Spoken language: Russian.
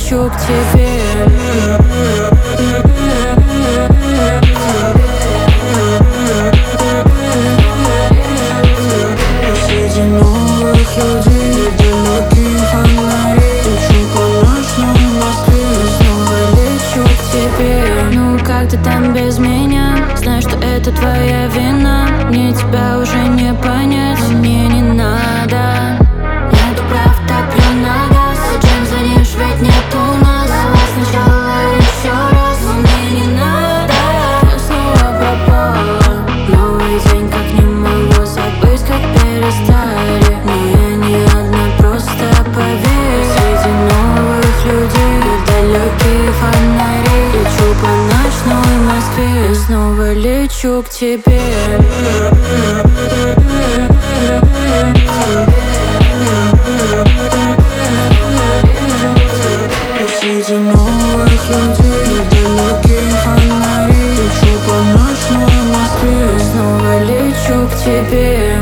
лечу к тебе. Среди новых людей, далекие фонари, лечу по ночной Москве, снова лечу к тебе. Ну как ты там без меня? Знаю, что это твоя вина. Мне тебя уже не понять, но мне не надо. Нету прав, так прям на газ. Зачем звонишь, ведь нет у нас. Давай сначала еще раз, но мне не надо. Я снова пропала. Новый день, как не могу забыть, как перестали. Но я не одна, просто поверь. Среди новых людей, далекие фонари, лечу по ночной Москве, я снова лечу к тебе. Среди новых людей, далекие фонари, лечу по ночной Москве, я снова лечу к тебе.